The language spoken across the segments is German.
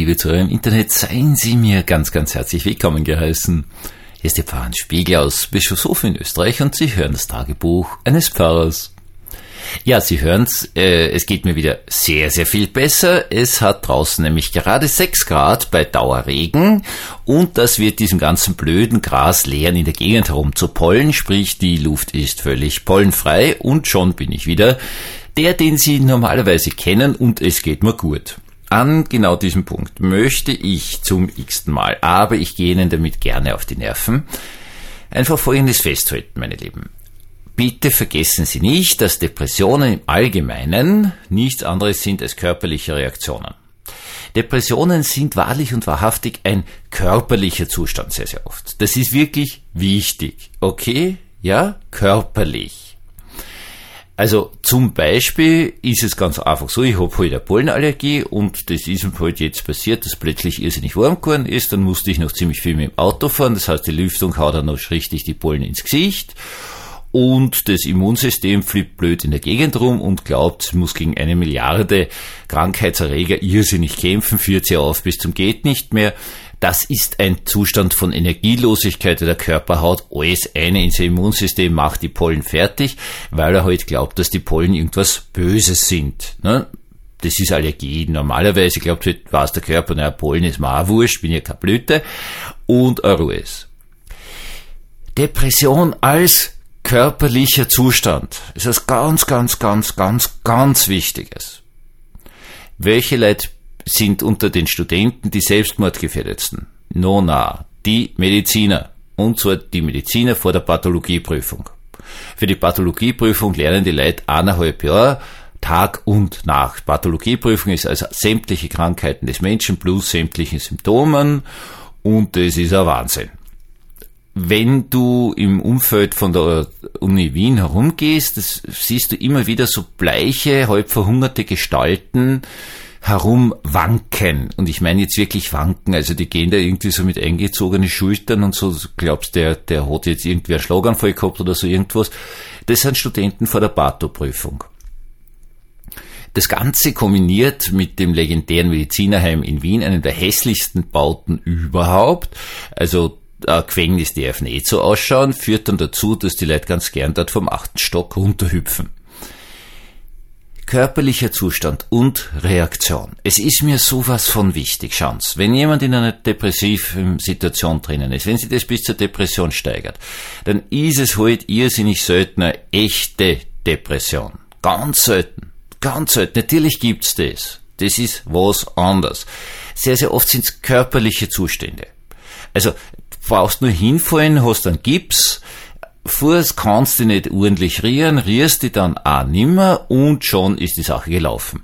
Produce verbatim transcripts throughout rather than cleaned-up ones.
liebe Zuhörer im Internet, seien Sie mir ganz, ganz herzlich willkommen geheißen. Hier ist der Pfarrer Hans Spiegel aus Bischofshofen in Österreich und Sie hören das Tagebuch eines Pfarrers. Ja, Sie hören's, äh, es geht mir wieder sehr, sehr viel besser. Es hat draußen nämlich gerade sechs Grad bei Dauerregen und das wird diesem ganzen blöden Grasleeren in der Gegend herum zu Pollen, sprich die Luft ist völlig pollenfrei und schon bin ich wieder der, den Sie normalerweise kennen und es geht mir gut. An genau diesem Punkt möchte ich zum x-ten Mal, aber ich gehe Ihnen damit gerne auf die Nerven, einfach Folgendes festhalten, meine Lieben. Bitte vergessen Sie nicht, dass Depressionen im Allgemeinen nichts anderes sind als körperliche Reaktionen. Depressionen sind wahrlich und wahrhaftig ein körperlicher Zustand sehr, sehr oft. Das ist wirklich wichtig. Okay? Ja? Körperlich. Also zum Beispiel ist es ganz einfach so, ich habe halt eine Pollenallergie und das ist mir halt jetzt passiert, dass plötzlich irrsinnig warm geworden ist, dann musste ich noch ziemlich viel mit dem Auto fahren, das heißt die Lüftung haut dann noch richtig die Pollen ins Gesicht. Und das Immunsystem flippt blöd in der Gegend rum und glaubt, es muss gegen eine Milliarde Krankheitserreger irrsinnig kämpfen, führt sie auf bis zum geht nicht mehr. Das ist ein Zustand von Energielosigkeit, der Körper haut alles eine ins Immunsystem, macht die Pollen fertig, weil er halt glaubt, dass die Pollen irgendwas Böses sind. Ne? Das ist Allergie. Normalerweise glaubt halt, weiß der Körper, naja, Pollen ist mir auch wurscht, bin ja keine Blüte. Und Ruhe ist. Depression als körperlicher Zustand ist was ganz, ganz, ganz, ganz, ganz Wichtiges. Welche Leute sind unter den Studenten die selbstmordgefährdetsten? No, na, die Mediziner. Und zwar die Mediziner vor der Pathologieprüfung. Für die Pathologieprüfung lernen die Leute eineinhalb Jahre, Tag und Nacht. Pathologieprüfung ist also sämtliche Krankheiten des Menschen plus sämtliche Symptomen und das ist ein Wahnsinn. Wenn du im Umfeld von der Uni Wien herumgehst, das siehst du immer wieder so bleiche, halb verhungerte Gestalten herumwanken. Und ich meine jetzt wirklich wanken, also die gehen da irgendwie so mit eingezogenen Schultern und so, du glaubst, der, der hat jetzt irgendwie einen Schlaganfall gehabt oder so irgendwas. Das sind Studenten vor der Patho-Prüfung. Das Ganze kombiniert mit dem legendären Medizinerheim in Wien, einem der hässlichsten Bauten überhaupt, also ein Gefängnis darf nicht so ausschauen, führt dann dazu, dass die Leute ganz gern dort vom achten Stock runterhüpfen. Körperlicher Zustand und Reaktion. Es ist mir sowas von wichtig, schauen's. Wenn jemand in einer depressiven Situation drinnen ist, wenn sich das bis zur Depression steigert, dann ist es halt irrsinnig selten eine echte Depression. Ganz selten. Ganz selten. Natürlich gibt's das. Das ist was anderes. Sehr, sehr oft sind's körperliche Zustände. Also, brauchst nur hinfallen, hast einen Gips, fuhrst, kannst du nicht ordentlich rieren, rierst die dann auch nimmer und schon ist die Sache gelaufen.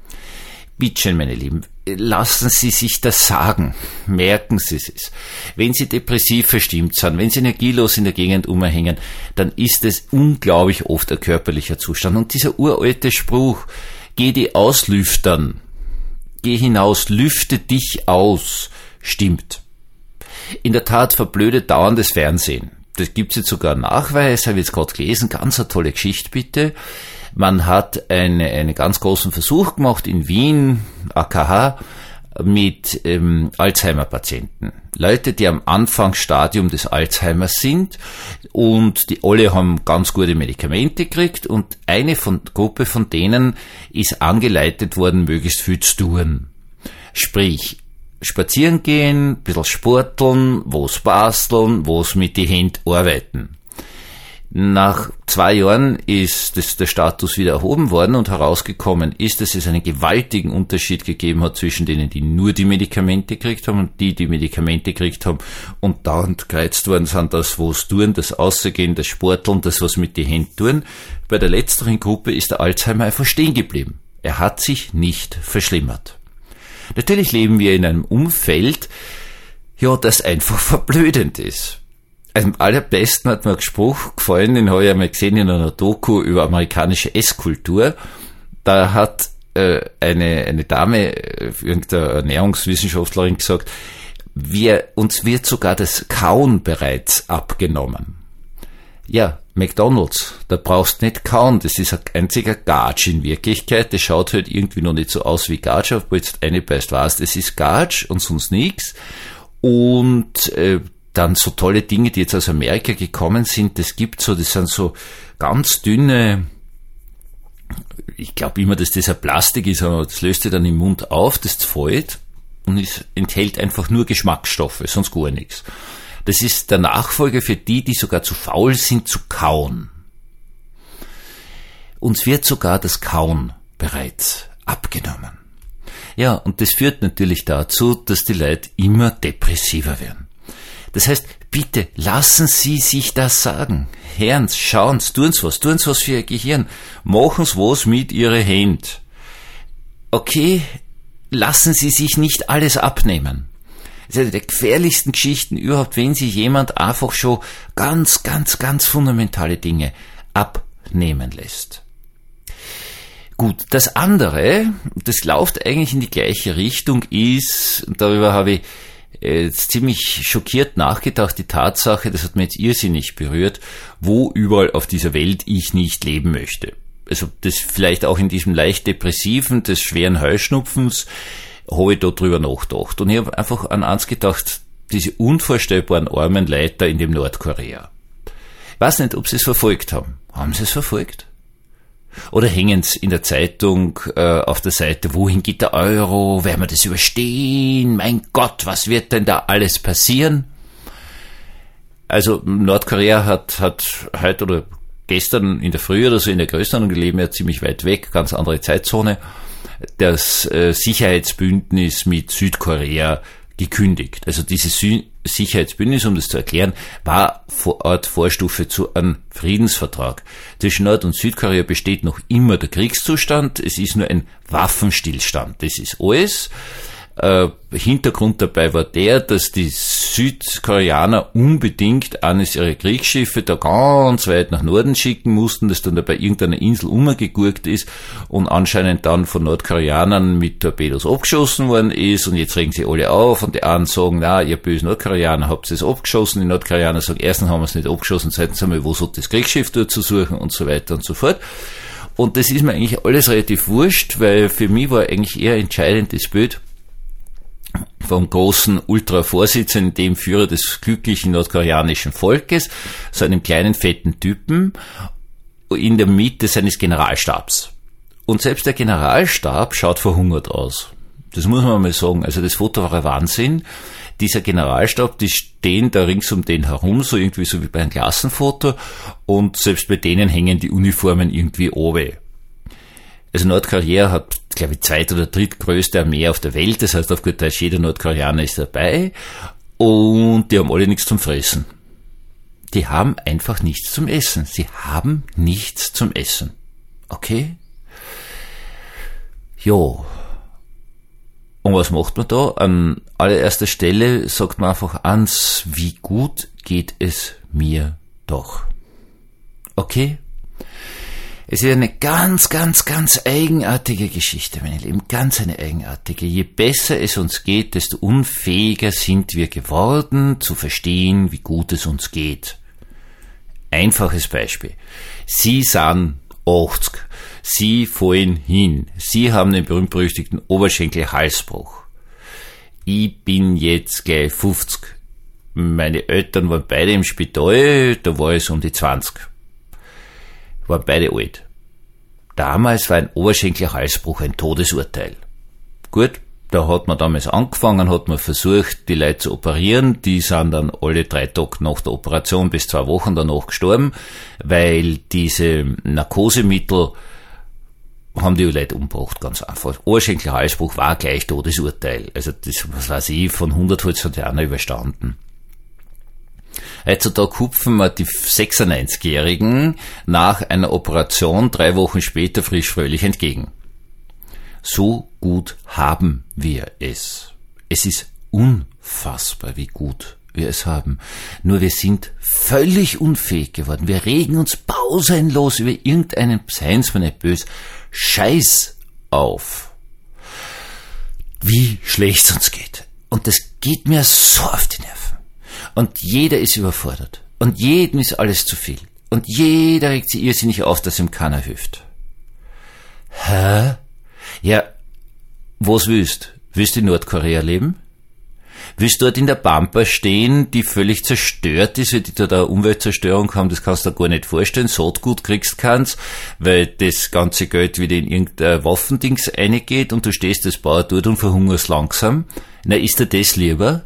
Bitte, meine Lieben, lassen Sie sich das sagen, merken Sie es. Wenn Sie depressiv verstimmt sind, wenn Sie energielos in der Gegend umhängen, dann ist es unglaublich oft ein körperlicher Zustand. Und dieser uralte Spruch, geh die auslüftern, geh hinaus, lüfte dich aus, stimmt. In der Tat verblödet dauerndes Fernsehen. Das gibt's jetzt sogar einen Nachweis, habe ich jetzt gerade gelesen, ganz eine tolle Geschichte bitte. Man hat eine, einen ganz großen Versuch gemacht in Wien, A K H, mit ähm, Alzheimer-Patienten. Leute, die am Anfangsstadium des Alzheimers sind und die alle haben ganz gute Medikamente gekriegt und eine von, Gruppe von denen ist angeleitet worden, möglichst viel zu tun. Sprich, spazieren gehen, ein bisschen sporteln, was basteln, was mit die Händen arbeiten. Nach zwei Jahren ist das, der Status wieder erhoben worden und herausgekommen ist, dass es einen gewaltigen Unterschied gegeben hat zwischen denen, die nur die Medikamente gekriegt haben und die, die Medikamente gekriegt haben und dauernd gereizt worden sind, das was tun, das Aussehen, das Sporteln, das was mit die Händen tun. Bei der letzteren Gruppe ist der Alzheimer einfach stehen geblieben. Er hat sich nicht verschlimmert. Natürlich leben wir in einem Umfeld, ja, das einfach verblödend ist. Am allerbesten hat mir ein Spruch gefallen, den habe ich einmal gesehen in einer Doku über amerikanische Esskultur. Da hat äh, eine, eine Dame, äh, irgendeine Ernährungswissenschaftlerin gesagt, wir, uns wird sogar das Kauen bereits abgenommen. Ja, McDonald's, da brauchst nicht kauen, das ist ein einziger Gatsch in Wirklichkeit, das schaut halt irgendwie noch nicht so aus wie Gatsch, aber jetzt eine beißt was, das ist Gatsch und sonst nichts. Und äh, dann so tolle Dinge, die jetzt aus Amerika gekommen sind, das gibt so, das sind so ganz dünne, ich glaube immer, dass das ein Plastik ist, aber das löst sich dann im Mund auf, das zerfällt und es enthält einfach nur Geschmacksstoffe, sonst gar nichts. Das ist der Nachfolger für die, die sogar zu faul sind zu kauen. Uns wird sogar das Kauen bereits abgenommen. Ja, und das führt natürlich dazu, dass die Leute immer depressiver werden. Das heißt, bitte lassen Sie sich das sagen. Hören's, schauen's, tun's was, tun's was für Ihr Gehirn. Machen's was mit Ihren Händen. Okay, lassen Sie sich nicht alles abnehmen. Das ist eine der gefährlichsten Geschichten überhaupt, wenn Sie jemand einfach schon ganz, ganz, ganz fundamentale Dinge abnehmen lässt. Gut, das andere, das läuft eigentlich in die gleiche Richtung, ist, und darüber habe ich jetzt ziemlich schockiert nachgedacht, die Tatsache, das hat mich jetzt irrsinnig berührt, wo überall auf dieser Welt ich nicht leben möchte. Also das vielleicht auch in diesem leicht depressiven, des schweren Heuschnupfens, habe ich da drüber nachgedacht. Und ich habe einfach an eins gedacht, diese unvorstellbaren armen Leute in dem Nordkorea. Ich weiß nicht, ob sie es verfolgt haben. Haben sie es verfolgt? Oder hängen sie in der Zeitung äh, auf der Seite, wohin geht der Euro, werden wir das überstehen, mein Gott, was wird denn da alles passieren? Also Nordkorea hat, hat heute oder gestern in der Früh oder so in der Größenordnung gelebt, ja ziemlich weit weg, ganz andere Zeitzone, das äh, Sicherheitsbündnis mit Südkorea gekündigt. Also dieses Sü- Sicherheitsbündnis, um das zu erklären, war vor Ort Vorstufe zu einem Friedensvertrag. Zwischen Nord- und Südkorea besteht noch immer der Kriegszustand, es ist nur ein Waffenstillstand. Das ist alles. Äh, Hintergrund dabei war der, dass die Südkoreaner unbedingt eines ihrer Kriegsschiffe da ganz weit nach Norden schicken mussten, das dann da bei irgendeiner Insel umgegurkt ist und anscheinend dann von Nordkoreanern mit Torpedos abgeschossen worden ist und jetzt regen sie alle auf und die einen sagen, na, ihr bösen Nordkoreaner habt es abgeschossen, die Nordkoreaner sagen, erstens haben wir es nicht abgeschossen, zweitens einmal, wo hat das Kriegsschiff dort zu suchen und so weiter und so fort. Und das ist mir eigentlich alles relativ wurscht, weil für mich war eigentlich eher entscheidend das Bild vom großen Ultra-Vorsitzenden, dem Führer des glücklichen nordkoreanischen Volkes, so einem kleinen, fetten Typen, in der Mitte seines Generalstabs. Und selbst der Generalstab schaut verhungert aus. Das muss man mal sagen. Also das Foto war ein Wahnsinn. Dieser Generalstab, die stehen da rings um den herum, so irgendwie so wie bei einem Klassenfoto, und selbst bei denen hängen die Uniformen irgendwie oben. Also Nordkorea hat, glaube ich, zweit- oder drittgrößte Armee auf der Welt, das heißt auf gut Deutsch, jeder Nordkoreaner ist dabei und die haben alle nichts zum Fressen. Die haben einfach nichts zum Essen. Sie haben nichts zum Essen. Okay? Jo. Und was macht man da? An allererster Stelle sagt man einfach ans, wie gut geht es mir doch. Okay? Es ist eine ganz, ganz, ganz eigenartige Geschichte, meine Lieben, ganz eine eigenartige. Je besser es uns geht, desto unfähiger sind wir geworden, zu verstehen, wie gut es uns geht. Einfaches Beispiel. Sie sind achtzig. Sie fallen hin. Sie haben den berühmt-berüchtigten Oberschenkel-Halsbruch. Ich bin jetzt gleich fünfzig. Meine Eltern waren beide im Spital, da war ich um die zwanzig. Waren beide alt. Damals war ein Oberschenkel-Halsbruch ein Todesurteil. Gut, da hat man damals angefangen, hat man versucht, die Leute zu operieren. Die sind dann alle drei Tage nach der Operation bis zwei Wochen danach gestorben, weil diese Narkosemittel haben die Leute umgebracht, ganz einfach. Oberschenkel-Halsbruch war gleich Todesurteil. Also das, was weiß ich, von hundert hat es einer überstanden. Heutzutage hupfen wir die sechsundneunzigjährigen nach einer Operation drei Wochen später frisch fröhlich entgegen. So gut haben wir es. Es ist unfassbar, wie gut wir es haben. Nur wir sind völlig unfähig geworden. Wir regen uns pausenlos über irgendeinen, seien's mir nicht böse, Scheiß auf. Wie schlecht es uns geht. Und das geht mir so auf die Nerven. Und jeder ist überfordert. Und jedem ist alles zu viel. Und jeder regt sich irrsinnig auf, dass ihm keiner hilft. Hä? Ja, was willst? Willst du in Nordkorea leben? Willst du dort in der Pampa stehen, die völlig zerstört ist, weil die dort eine Umweltzerstörung haben, das kannst du dir gar nicht vorstellen. Saatgut kriegst keins, weil das ganze Geld wieder in irgendein Waffendings reingeht und du stehst als Bauer dort und verhungerst langsam. Na, ist dir das lieber?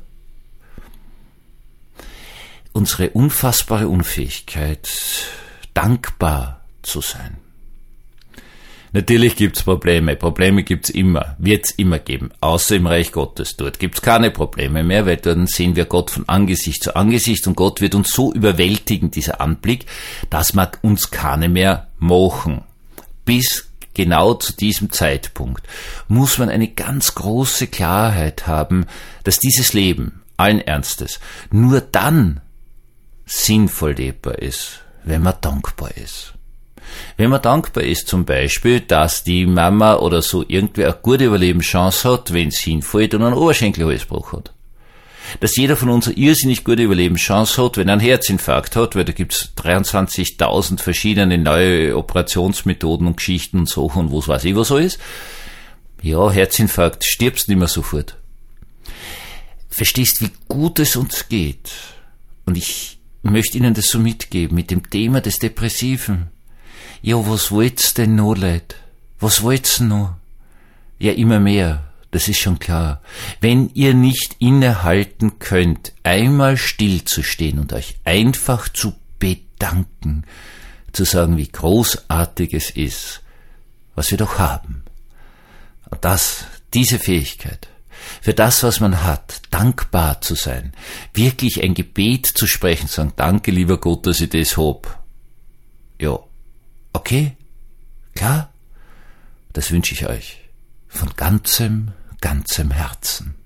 Unsere unfassbare Unfähigkeit, dankbar zu sein. Natürlich gibt's Probleme. Probleme gibt's immer. Wird's immer geben. Außer im Reich Gottes. Dort gibt's keine Probleme mehr, weil dort sehen wir Gott von Angesicht zu Angesicht und Gott wird uns so überwältigen, dieser Anblick, dass man uns keine mehr machen. Bis genau zu diesem Zeitpunkt muss man eine ganz große Klarheit haben, dass dieses Leben, allen Ernstes, nur dann sinnvoll lebbar ist, wenn man dankbar ist. Wenn man dankbar ist zum Beispiel, dass die Mama oder so irgendwie eine gute Überlebenschance hat, wenn es hinfällt und einen Oberschenkelhalsbruch hat. Dass jeder von uns eine irrsinnig gute Überlebenschance hat, wenn er einen Herzinfarkt hat, weil da gibt's dreiundzwanzigtausend verschiedene neue Operationsmethoden und Geschichten und so und was weiß ich was so ist. Ja, Herzinfarkt, stirbst nicht mehr sofort. Verstehst, wie gut es uns geht. Und ich möchte Ihnen das so mitgeben mit dem Thema des Depressiven. Ja, was wollt's denn noch, Leute? Was wollt's noch? Ja, immer mehr, das ist schon klar. Wenn ihr nicht innehalten könnt, einmal stillzustehen und euch einfach zu bedanken, zu sagen, wie großartig es ist, was wir doch haben. Und das, diese Fähigkeit, für das, was man hat, dankbar zu sein, wirklich ein Gebet zu sprechen, zu sagen, danke, lieber Gott, dass ich das hab. Ja, okay, klar, das wünsche ich euch von ganzem, ganzem Herzen.